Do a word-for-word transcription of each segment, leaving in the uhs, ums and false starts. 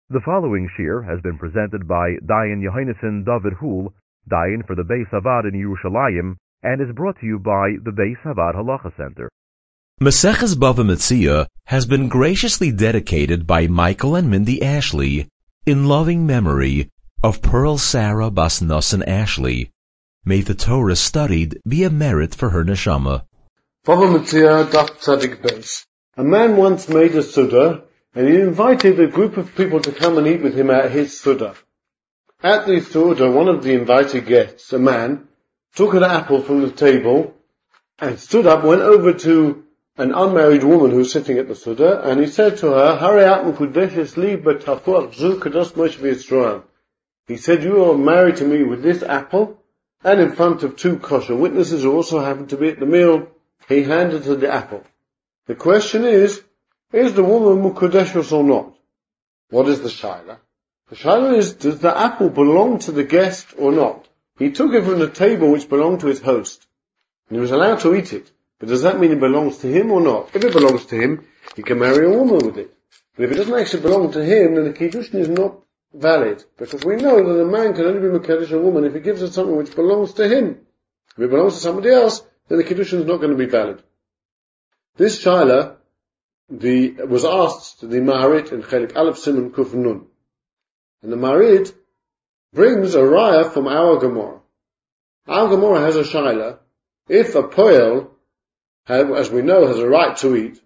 The following shir has been presented by Dayan Yohainason David Hul, Dayan for the Beis Havad in Yerushalayim, and is brought to you by the Beis Havad Halacha Center. Maseches Bava Metzia has been graciously dedicated by Michael and Mindy Ashley in loving memory of Pearl Sarah Bas Nosson Ashley. May the Torah studied be a merit for her neshama. Bava Metzia Daf Tzadik Beis. A man once made a suda, and he invited a group of people to come and eat with him at his suda. At the suda, one of the invited guests, a man, took an apple from the table and stood up, went over to an unmarried woman who was sitting at the suda, and he said to her, "Hurry up, Mekudeshes li b'tafuach zu kadosh Moshe v'Yisrael." He said, "You are married to me with this apple," and in front of two kosher witnesses who also happened to be at the meal, he handed her the apple. The question is, is the woman Mukudeshus or not? What is the shaila? The shaila is, does the apple belong to the guest or not? He took it from the table which belonged to his host, and he was allowed to eat it. But does that mean it belongs to him or not? If it belongs to him, he can marry a woman with it. But if it doesn't actually belong to him, then the kiddushin is not valid. Because we know that a man can only be mekadesh a woman if he gives her something which belongs to him. If it belongs to somebody else, then the kiddushin is not going to be valid. This shaila The, was asked to the Maharit in Chelik Aleph Simon Kuf Nun. And the Maharit brings a raya from our Gemara. Our Gemara has a shaila. If a poel, as we know, has a right to eat,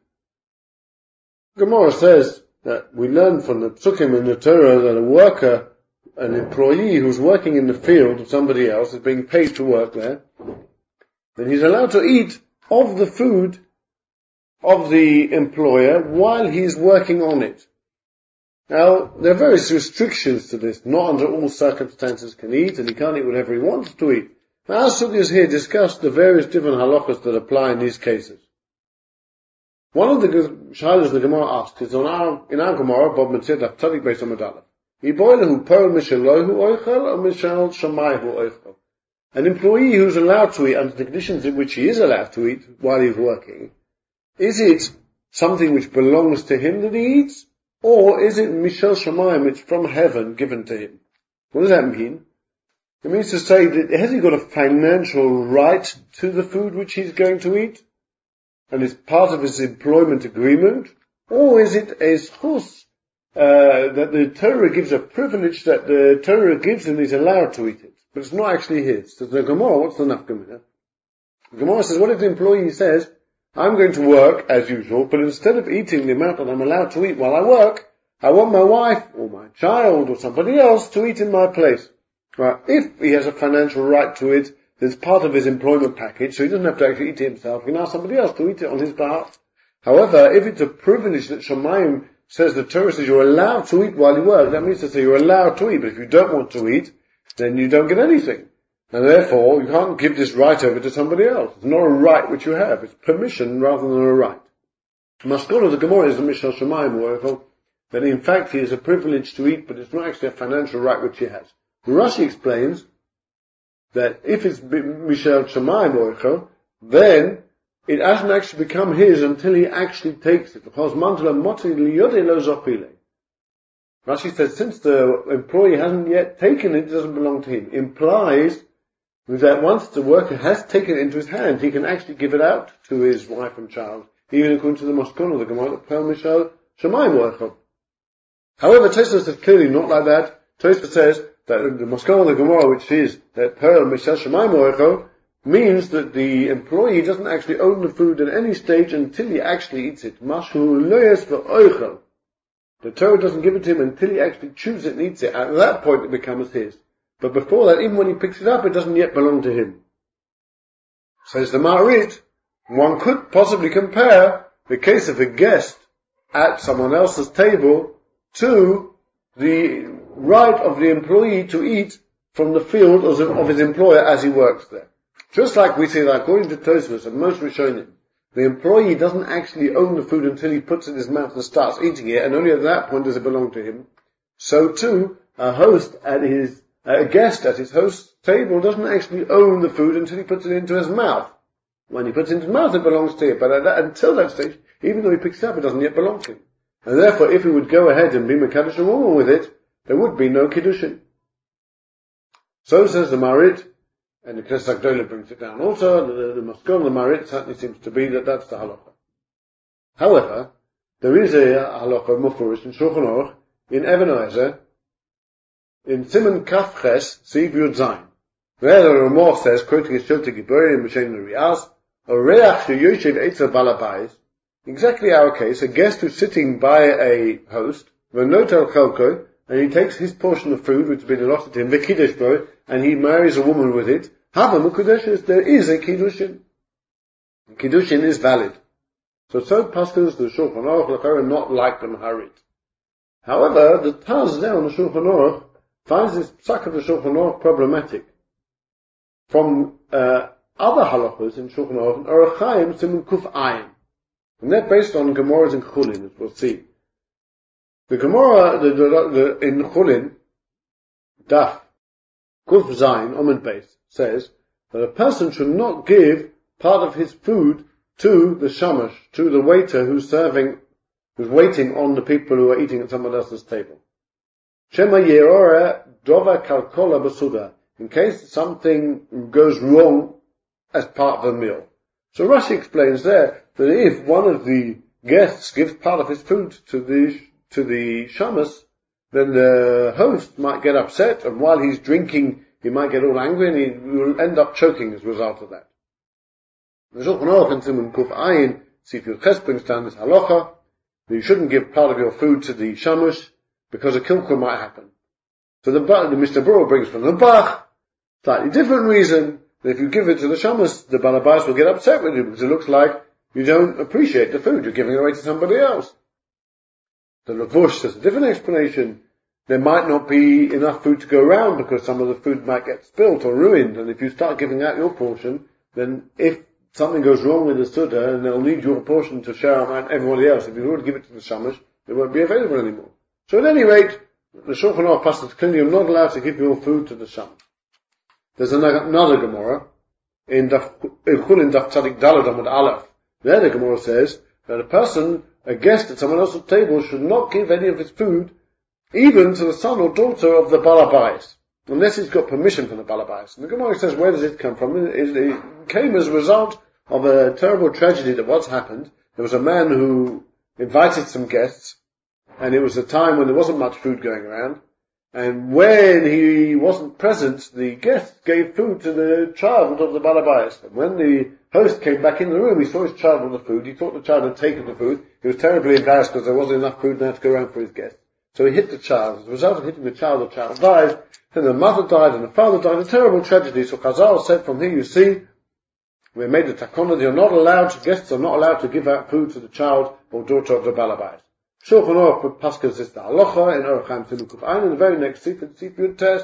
Gemara says that we learn from the Psukim in the Torah that a worker, an employee who's working in the field of somebody else, is being paid to work there, then he's allowed to eat of the food of the employer while he's working on it. Now, there are various restrictions to this. Not under all circumstances can eat, and he can't eat whatever he wants to eat. Now, our sugyas here discuss the various different halachas that apply in these cases. One of the shaylas the Gemara asks is on our, in our Gemara, Bob Metzia Tzadik Beis Amud Aleph. Iboilahu pearl mishelohu oichel or mishel shamayhu oichel. An employee who's allowed to eat under the conditions in which he is allowed to eat while he's working, is it something which belongs to him that he eats? Or is it Mishel Shamayim, it's from heaven given to him? What does that mean? It means to say that has he got a financial right to the food which he's going to eat? And it's part of his employment agreement? Or is it a schus, uh, that the Torah gives a privilege that the Torah gives and he's allowed to eat it? But it's not actually his. So the Gemara, what's the nafkamina? The Gemara says, what if the employee says, I'm going to work as usual, but instead of eating the amount that I'm allowed to eat while I work, I want my wife or my child or somebody else to eat in my place. Right? If he has a financial right to it, it's part of his employment package, so he doesn't have to actually eat it himself. He can ask somebody else to eat it on his behalf. However, if it's a privilege that Shamayim says, the Torah says you're allowed to eat while you work, that means to say you're allowed to eat, but if you don't want to eat, then you don't get anything. And therefore, you can't give this right over to somebody else. It's not a right which you have. It's permission rather than a right. Maskon of the Gemara is the Mishal Shamayim Oracle, that in fact he has a privilege to eat, but it's not actually a financial right which he has. The Rashi explains that if it's Mishal Shamayim Oracle, then it hasn't actually become his until he actually takes it. Because Mantala Moti Liyode Lo Zopile. Rashi says since the employee hasn't yet taken it, it doesn't belong to him. Implies that once the worker has taken it into his hand, he can actually give it out to his wife and child, even according to the Moskon of the Gemara, Pearl Mishal Shamayim Oichel. However, Tosfos says clearly not like that. Tosfos says that the Moskon of the Gemara, which is that Pearl Mishal Shamayim Oichel, means that the employee doesn't actually own the food at any stage until he actually eats it. Mashu loyes v'oichel. The Torah doesn't give it to him until he actually chews it and eats it. At that point, it becomes his. But before that, even when he picks it up, it doesn't yet belong to him. Says the Maharit, one could possibly compare the case of a guest at someone else's table to the right of the employee to eat from the field of his employer as he works there. Just like we say that according to Tosfos and most Rishonim, the employee doesn't actually own the food until he puts it in his mouth and starts eating it, and only at that point does it belong to him. So too, a host at his A guest at his host's table doesn't actually own the food until he puts it into his mouth. When he puts it into his mouth, it belongs to him. But that, until that stage, even though he picks it up, it doesn't yet belong to him. And therefore, if he would go ahead and be Mekadosh a woman with it, there would be no Kiddushin. So says the Marit, and the Knesset Agdola brings it down also, the, the Maskon, the Marit certainly seems to be that that's the halacha. However, there is a halacha mufurish in Shulchan Aruch, in Even Ezer, in Siman Kaf Ches, Siv Yud Zayin. There the Ramah says, quoting his Shilta Gibori in Mishen Riyaz, a reach sheyoshev etzel balabayis, exactly our case, a guest who's sitting by a host, v'notel chelko, and he takes his portion of food which has been allotted to him, v'kiddush bo, and he marries a woman with it, hava mukudeshes, there is a kiddushin. Kiddushin is valid. So so pastors the Shulchan Aruch are not like the Maharit. However, the Taz there on the Shulchan Aruch finds this psak of the Shulchan Aruch problematic. From uh, other halachos in Shulchan Aruch, and Orach Chaim Siman Kuf Ayin. And they're based on Gemaras in Chulin, as we'll see. The Gemara the, the, the, in Chulin, Daf, Kuf Zayin, Omen Beis, says that a person should not give part of his food to the shamash, to the waiter who's serving, who's waiting on the people who are eating at someone else's table. Shema Yerora Dova Kalkola Basuda, in case something goes wrong as part of the meal. So Rashi explains there that if one of the guests gives part of his food to the to the shamas, then the host might get upset, and while he's drinking, he might get all angry, and he will end up choking as a result of that. The Shulchan Aruch in Siman Kuf Ayin, Sif Yud Ches brings down this halacha that you shouldn't give part of your food to the shamush because a kilkul might happen. So the, the Mister Bura brings from the Bach, slightly different reason, that if you give it to the shamus, the balabais will get upset with you because it looks like you don't appreciate the food, you're giving it away to somebody else. The Lavush has a different explanation. There might not be enough food to go around because some of the food might get spilt or ruined, and if you start giving out your portion, then if something goes wrong with the Suda, and they'll need your portion to share among everybody else, if you already give it to the shamash, it won't be available anymore. So at any rate, the Shulchan Aruch passes clearly, you're not allowed to give your food to the shamash. There's another, another Gemara in Chulin Daf Tzadik Daled Amud Aleph. There the Gemara says that a person, a guest at someone else's table, should not give any of his food even to the son or daughter of the balabais, unless he's got permission from the balabais. And the Gemara says, where does it come from? It, it came as a result of a terrible tragedy that once happened. There was a man who invited some guests, and it was a time when there wasn't much food going around. And when he wasn't present, the guest gave food to the child of the balabais. And when the host came back in the room, he saw his child with the food. He thought the child had taken the food. He was terribly embarrassed because there wasn't enough food now to go around for his guest. So he hit the child. As a result of hitting the child, the child died. Then the mother died and the father died. A terrible tragedy. So Chazal said, from here you see, we made the takana that you're not allowed, guests are not allowed to give out food to the child or daughter of the balabais. Shulchan Aruch paskas is the halacha in Orach Chaim Siman Kuf Ayin, and the very next Sif Sif Yud Tes,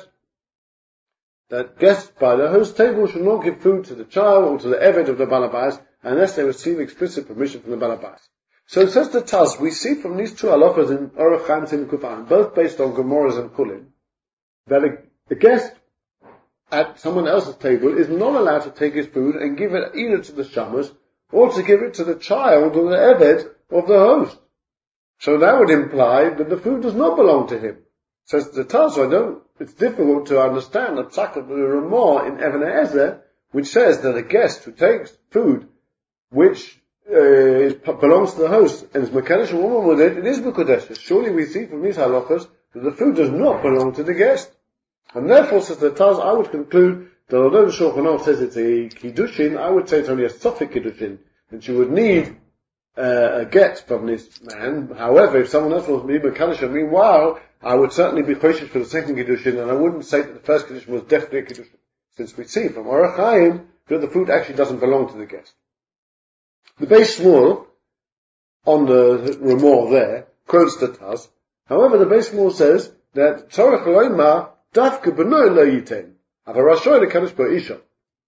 that guests by the host table should not give food to the child or to the eved of the balabais unless they receive explicit permission from the balabais. So it says the Taz, we see from these two halachas in Orach Chaim Siman Kuf Ayin, both based on Gemaras and Chulin, that a, a guest at someone else's table is not allowed to take his food and give it either to the shamas or to give it to the child or the eved of the host. So that would imply that the food does not belong to him. Says the Taz, I don't, it's difficult to understand the psak of the Ramah in Even Ezer, which says that a guest who takes food which uh, is, belongs to the host and is mekadosh a woman with it, it is mekadosh. Surely we see from these halachas that the food does not belong to the guest. And therefore, says the Taz, I would conclude that although the Shulchan Aruch says it's a kiddushin, I would say it's only a sofik kiddushin, and she would need Uh, a get from this man. However, if someone else was to be mekadosh, meanwhile, I would certainly be choshesh for the second kiddushin, and I wouldn't say that the first kiddushin was definitely a kiddushin, since we see from Orach Chaim that the food actually doesn't belong to the guest. The Beis Shmuel, on the Ramah there, quotes the Taz. However, the Beis Shmuel says that tzorech lo'imar dafke b'noi lo yiten, ava rashoy lekadosh ba'isha.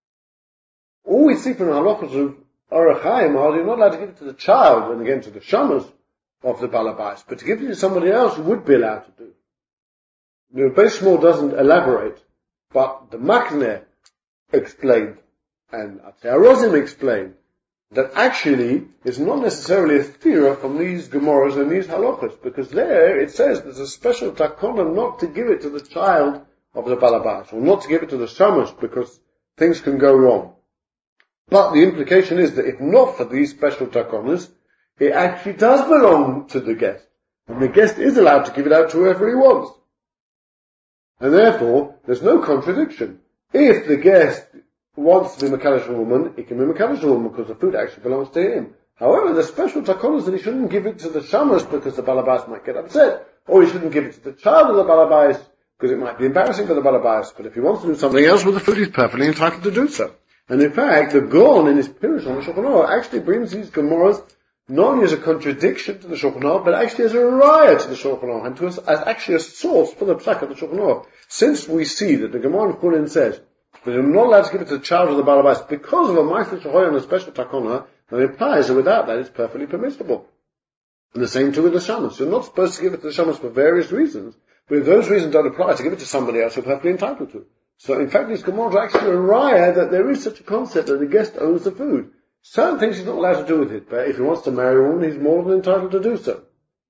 All we see from the halachos of Orach Chaim are you're not allowed to give it to the child and again to the shamas of the balabais, but to give it to somebody else you would be allowed to do. The Beis Shmuel doesn't elaborate, but the Makneh explained, and Atzei HaRozim explained, that actually is not necessarily a theory from these Gemaras and these halachas, because there it says there's a special takana not to give it to the child of the balabas, or not to give it to the shamash, because things can go wrong. But the implication is that if not for these special takonas, it actually does belong to the guest, and the guest is allowed to give it out to whoever he wants. And therefore, there's no contradiction. If the guest wants to be Mekadosh a woman, he can be Mekadosh a woman because the food actually belongs to him. However, the special takonas that he shouldn't give it to the shamash because the balabas might get upset, or he shouldn't give it to the child of the balabas because it might be embarrassing for the balabas. But if he wants to do something else with the food, he's perfectly entitled to do so. And in fact, the Gaon in his Pirush on the Shulchan Aruch actually brings these Gemaras not only as a contradiction to the Shulchan Aruch, but actually as a raya to the Shulchan Aruch, and to us as actually a source for the psak of the Shulchan Aruch. Since we see that the Gemara in Chulin says that you're not allowed to give it to the child of the balabas because of a ma'aseh shahoy and a special takona, then it implies that without that it's perfectly permissible. And the same too with the shamash. You're not supposed to give it to the shamash for various reasons, but if those reasons don't apply, to give it to somebody else you're perfectly entitled to. So in fact, these Gemaras are actually a raya that there is such a concept that the guest owns the food. Certain things he's not allowed to do with it, but if he wants to marry a woman, he's more than entitled to do so.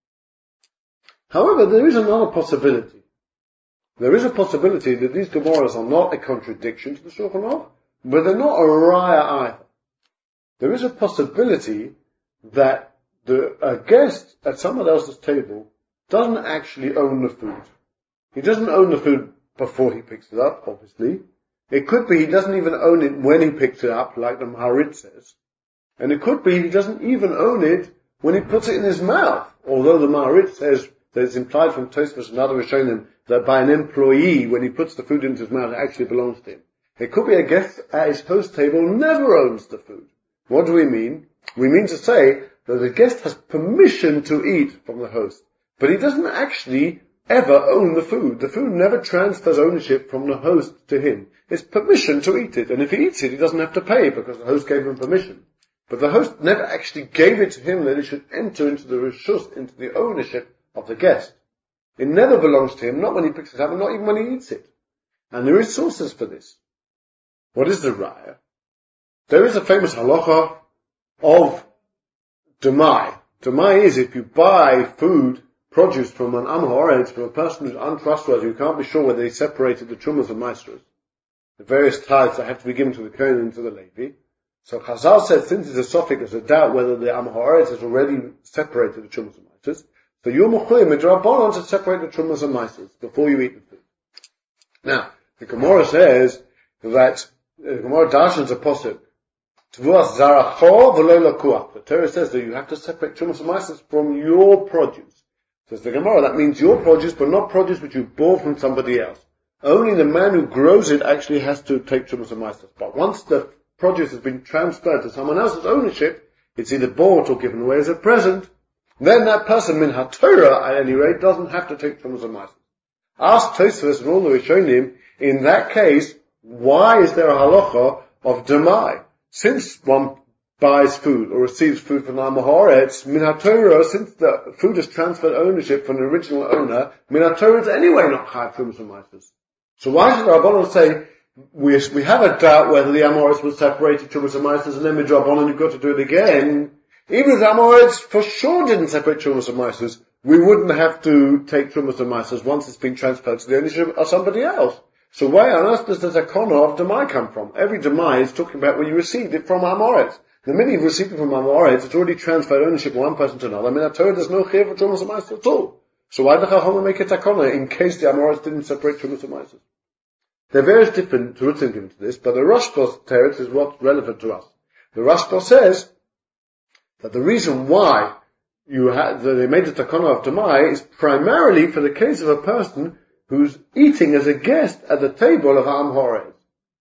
However, there is another possibility. There is a possibility that these Gemaras are not a contradiction to the Shulchan Aruch, but they're not a raya either. There is a possibility that the a guest at someone else's table doesn't actually own the food. He doesn't own the food before he picks it up, obviously. It could be he doesn't even own it when he picks it up, like the Maharit says. And it could be he doesn't even own it when he puts it in his mouth, although the Maharit says that it's implied from Tosfos and other Rishonim that by an employee, when he puts the food into his mouth, it actually belongs to him. It could be a guest at his host table never owns the food. What do we mean? We mean to say that the guest has permission to eat from the host, but he doesn't actually ever own the food. The food never transfers ownership from the host to him. It's permission to eat it, and if he eats it, he doesn't have to pay because the host gave him permission. But the host never actually gave it to him that he should enter into the reshus, into the ownership of the guest. It never belongs to him, not when he picks it up, and not even when he eats it. And there is sources for this. What is the raya? There is a famous halacha of demai. Demai is if you buy food, produce from an am ha'aretz, from a person who's untrustworthy, who can't be sure whether he separated the trumas and maestros, the various tithes that have to be given to the Kohen and to the Levi. So Chazal said, since there's a suffix, there's a doubt whether the am ha'aretz has already separated the trumas and maestros, so you're mechuyev midrabanan to separate the trumas and maestros before you eat the food. Now, the Gemara says that the Gemara darshans a posuk. Tvuas zaracho v'lo lakuach. The Torah says that you have to separate trumas and maestros from your produce. Says the Gemara, that means your produce, but not produce which you bought from somebody else. Only the man who grows it actually has to take trumas and maestros. But once the produce has been transferred to someone else's ownership, it's either bought or given away as a present, then that person, min ha-Torah, at any rate, doesn't have to take trumas and maestros. Ask Tosfos and all the Rishonim, in that case, why is there a halacha of demai? Since one buys food or receives food from Am ha'aretz, min ha-Torah, since the food has transferred ownership from the original owner, min ha-Torah is anyway not chayav trumas and maestros. So why should the Rabbanon say, we, we have a doubt whether the Am ha'aretz was separated trumas and maestros, and then midrabanan you've got to do it again? Even if the Am ha'aretz for sure didn't separate trumas and maestros, we wouldn't have to take trumas and maestros once it's been transferred to the ownership of somebody else. So why on earth does the takana of demai come from? Every demai is talking about when you received it from Am ha'aretz. The minute you've received it from Am ha'aretz, it's already transferred ownership from one person to another. I mean, I told you there's no chiyuv for trumas and maestros at all. So why did the Chachamim make a takana in case the Am ha'aretz didn't separate trumas and maestros? There are various different terutzim given to this, but the Rashbas teretz is what's relevant to us. The Rashbas says that the reason why you had, that they made the takana of demai is primarily for the case of a person who's eating as a guest at the table of Am ha'aretz.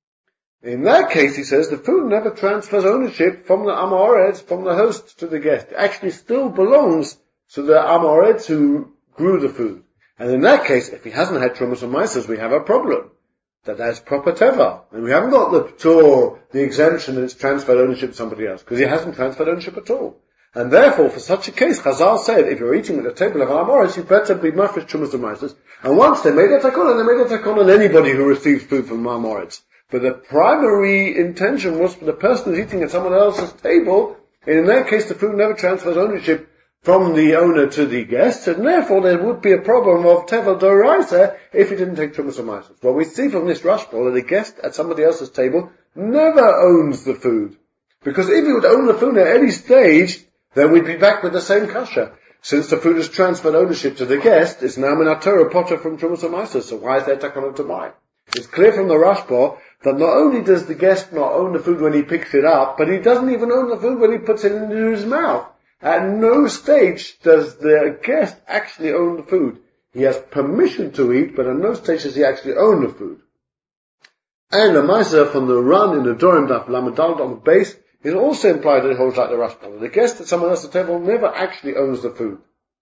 In that case, he says, the food never transfers ownership from the Am ha'aretz, from the host to the guest. It actually still belongs to the Am ha'aretz who grew the food. And in that case, if he hasn't had trumas and maestros, we have a problem. That that's proper teva. And we haven't got the ptur, the exemption that it's transferred ownership to somebody else, because he hasn't transferred ownership at all. And therefore, for such a case, Chazal said, if you're eating at the table of Am ha'aretz, you better be mafresh trumas and maestros. And once they made a takana, they made a takana on anybody who receives food from Am ha'aretz. But the primary intention was for the person who's eating at someone else's table, and in that case the food never transfers ownership from the owner to the guest, and therefore there would be a problem of tevel doraisa if he didn't take trumas u'maasas. Well, we see from this Rashba that the guest at somebody else's table never owns the food. Because if he would own the food at any stage, then we'd be back with the same kasha. Since the food has transferred ownership to the guest, it's now min haTorah potter from trumas u'maasas, so why is there takana to buy? It's clear from the Rashba that not only does the guest not own the food when he picks it up, but he doesn't even own the food when he puts it into his mouth. At no stage does the guest actually own the food. He has permission to eat, but at no stage does he actually own the food. And the Maisa from the run in the Dorim Daf Lamadal on the base is also implied that it holds like the Rashba. The guest at someone else's table never actually owns the food.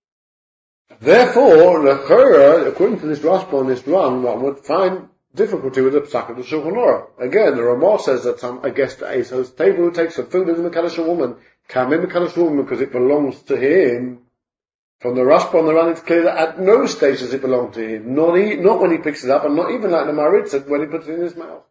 Therefore, the Chora, according to this Rashba and this run, one would find difficulty with the Psak of the Shulchan Aruch. Again, the Ramah says that some, a guest at Esau's table who takes the food is a Mekadosh woman. Can be Mekadosh woman because it belongs to him. From the Rashba on the run, it's clear that at no stage does it belong to him. Not, he, not when he picks it up, and not even like the Maritza when he puts it in his mouth.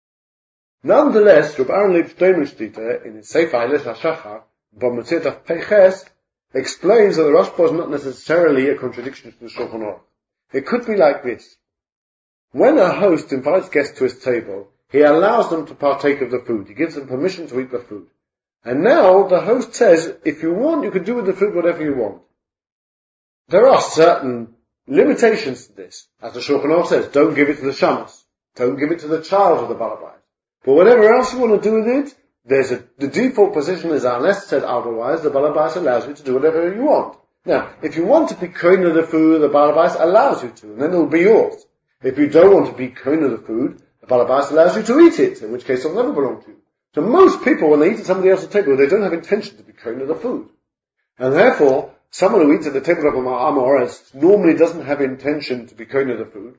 Nonetheless, Reb Aaron Leib Steinmetztiter, in his Sefer Eiles HaShachar, B'Metziat Peches, explains that the Rashba is not necessarily a contradiction to the Shulchan Aruch. It could be like this. When a host invites guests to his table, he allows them to partake of the food. He gives them permission to eat the food. And now the host says, if you want, you can do with the food whatever you want. There are certain limitations to this. As the Shulchan Aruch says, don't give it to the shamas. Don't give it to the child of the balabais. But whatever else you want to do with it, there's a, the default position is unless said otherwise, the balabais allows you to do whatever you want. Now, if you want to be kohen of the food, the balabais allows you to, and then it will be yours. If you don't want to be kohen of the food, the balabais allows you to eat it, in which case it will never belong to you. So most people, when they eat at somebody else's table, they don't have intention to be kohen of the food. And therefore, someone who eats at the table of a ma'amores normally doesn't have intention to be kohen of the food.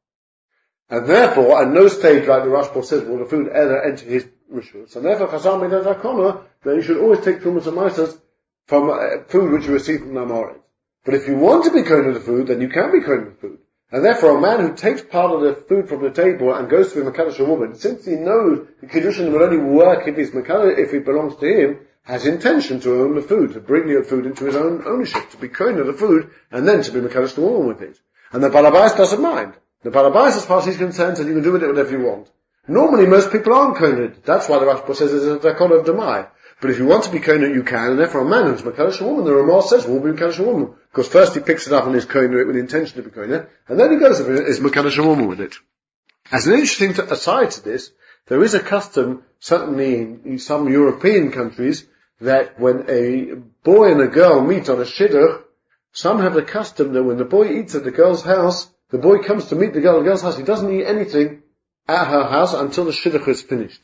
And therefore, at no stage, like the Rashba says, will the food ever enter his rishus. And therefore, chazal made as hakona, that you should always take trumas and maasas from uh, food which you receive from the amores. But if you want to be kohen of the food, then you can be kohen of the food. And therefore, a man who takes part of the food from the table and goes to be mekadosh a woman, since he knows the kiddushin will only work if he's mekadosh, if it belongs to him, has intention to own the food, to bring the food into his own ownership, to be kohen of the food, and then to be mekadosh the woman with it. And the balabais doesn't mind. The balabais, as far as he's concerned, says you can do with it whatever you want. Normally, most people aren't kohened. That's why the Rashba says it's a dakon of demai. But if you want to be kohened, you can, and therefore a man who's mekadosh a woman, the Ramah says, will be mekadosh a woman. Because first he picks it up and is kohened it with the intention to be kohened, and then he goes and is mekadosh a woman with it. As an interesting to, aside to this, there is a custom, certainly in, in some European countries, that when a boy and a girl meet on a shidduch, some have the custom that when the boy eats at the girl's house, the boy comes to meet the girl at the girl's house, he doesn't eat anything at her house until the shidduch is finished.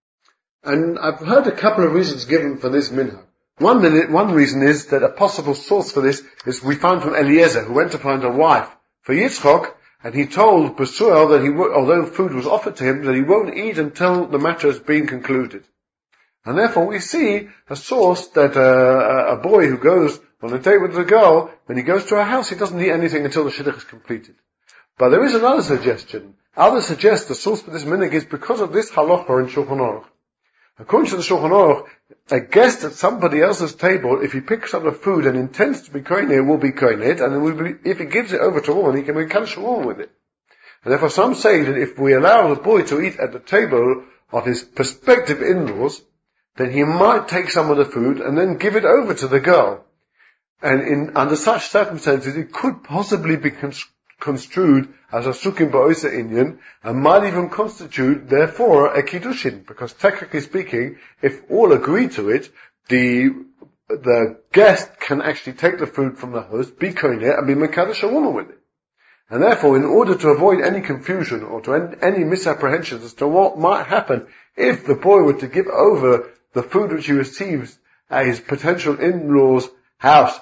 And I've heard a couple of reasons given for this minhag. One minute, one reason is that a possible source for this is we found from Eliezer, who went to find a wife for Yitzchok, and he told Besuel that he, w- although food was offered to him, that he won't eat until the matter has been concluded. And therefore we see a source that uh, a boy who goes on a date with a girl, when he goes to her house, he doesn't eat anything until the shidduch is completed. But there is another suggestion. Others suggest the source for this minhag is because of this halacha in Shulchan Aruch. According to the Shulchan Aruch, a guest at somebody else's table, if he picks up the food and intends to be kohened, will be kohened, and it will be, if he gives it over to a woman, he can be mekadosh a woman with it. And therefore some say that if we allow the boy to eat at the table of his prospective in-laws, then he might take some of the food and then give it over to the girl. And in, under such circumstances, it could possibly be cons- construed as a sukim ba'osa inyan, and might even constitute, therefore, a kiddushin, because technically speaking, if all agree to it, the the guest can actually take the food from the host, be kohen, and be mekadosh a woman with it. And therefore, in order to avoid any confusion or to end any misapprehensions as to what might happen if the boy were to give over the food which he receives at his potential in-law's house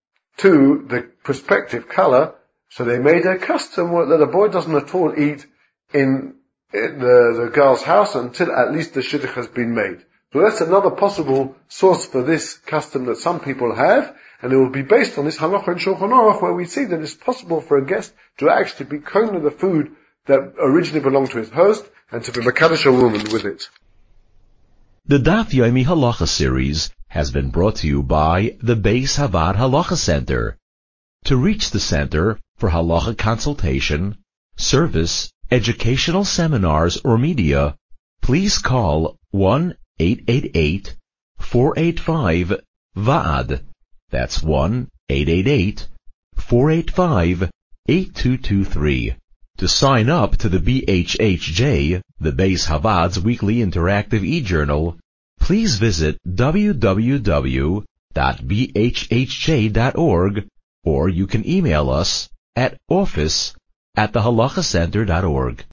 to the prospective color, so they made a custom that a boy doesn't at all eat in, in the, the girl's house until at least the shidduch has been made. So that's another possible source for this custom that some people have, and it will be based on this halacha in Shulchan Aruch, where we see that it's possible for a guest to actually be kohen of the food that originally belonged to his host and to be Mekadosh a woman with it. The Daf Yomi Halacha series has been brought to you by the Beis Havad Halacha Center. To reach the center for halacha consultation, service, educational seminars, or media, please call one eight eight eight, four eight five, V A D. That's one eight eight eight, four eight five, eight two two three. To sign up to the B H H J, the Beis Havad's weekly interactive e-journal, please visit w w w dot b h h j dot org, or you can email us at office at the halacha center dot org.